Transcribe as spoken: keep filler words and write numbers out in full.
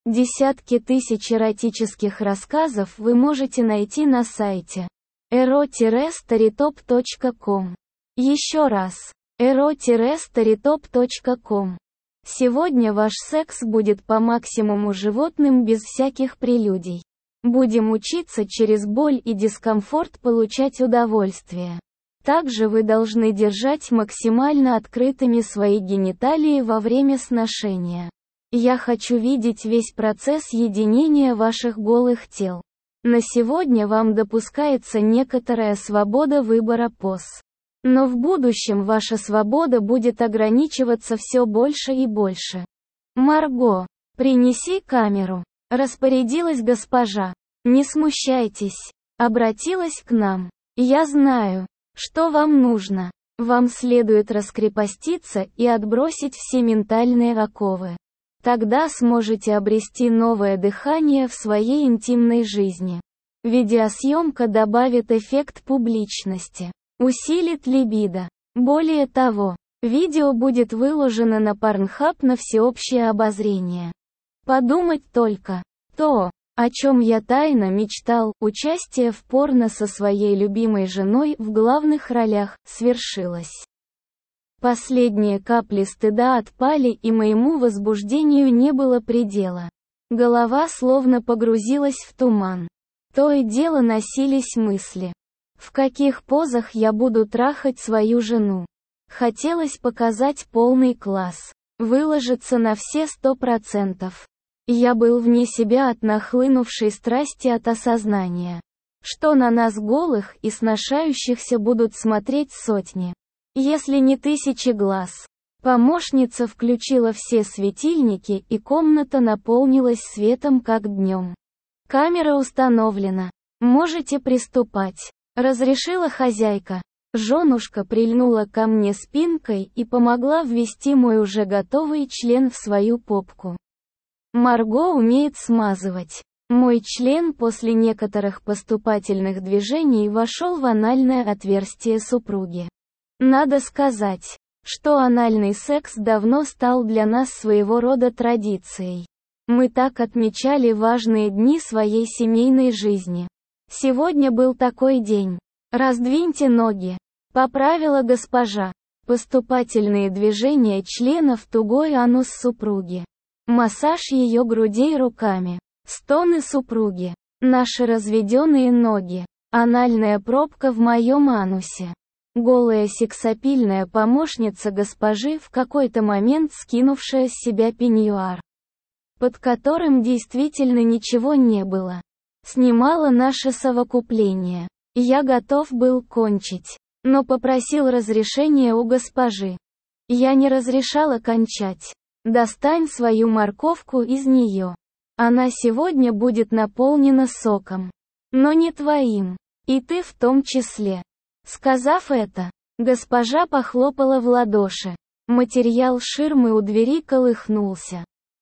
Десятки тысяч эротических рассказов вы можете найти на сайте эро старитоп точка ком. Еще раз. эро старитоп точка ком. Сегодня ваш секс будет по максимуму животным без всяких прелюдий. Будем учиться через боль и дискомфорт получать удовольствие. Также вы должны держать максимально открытыми свои гениталии во время сношения. Я хочу видеть весь процесс единения ваших голых тел. На сегодня вам допускается некоторая свобода выбора поз. Но в будущем ваша свобода будет ограничиваться все больше и больше. Марго, принеси камеру. Распорядилась госпожа. Не смущайтесь. Обратилась к нам. Я знаю, что вам нужно. Вам следует раскрепоститься и отбросить все ментальные оковы. Тогда сможете обрести новое дыхание в своей интимной жизни. Видеосъемка добавит эффект публичности, усилит либидо. Более того, видео будет выложено на Pornhub на всеобщее обозрение. Подумать только. То, о чем я тайно мечтал, участие в порно со своей любимой женой в главных ролях, свершилось. Последние капли стыда отпали, и моему возбуждению не было предела. Голова словно погрузилась в туман. То и дело носились мысли. В каких позах я буду трахать свою жену? Хотелось показать полный класс. Выложиться на все сто процентов. Я был вне себя от нахлынувшей страсти, от осознания, что на нас голых и сношающихся будут смотреть сотни, если не тысячи глаз. Помощница включила все светильники, и комната наполнилась светом, как днем. Камера установлена. Можете приступать. Разрешила хозяйка. Женушка прильнула ко мне спинкой и помогла ввести мой уже готовый член в свою попку. Марго умеет смазывать. Мой член после некоторых поступательных движений вошел в анальное отверстие супруги. Надо сказать, что анальный секс давно стал для нас своего рода традицией. Мы так отмечали важные дни своей семейной жизни. Сегодня был такой день. Раздвиньте ноги. Поправила госпожа. Поступательные движения члена в тугой анус супруги. Массаж ее грудей руками. Стоны супруги. Наши разведенные ноги. Анальная пробка в моем анусе. Голая сексапильная помощница госпожи, в какой-то момент скинувшая с себя пеньюар, под которым действительно ничего не было. Снимала наше совокупление. Я готов был кончить, но попросил разрешения у госпожи. Я не разрешала кончать. Достань свою морковку из нее. Она сегодня будет наполнена соком. Но не твоим. И ты в том числе. Сказав это, госпожа похлопала в ладоши. Материал ширмы у двери колыхнулся.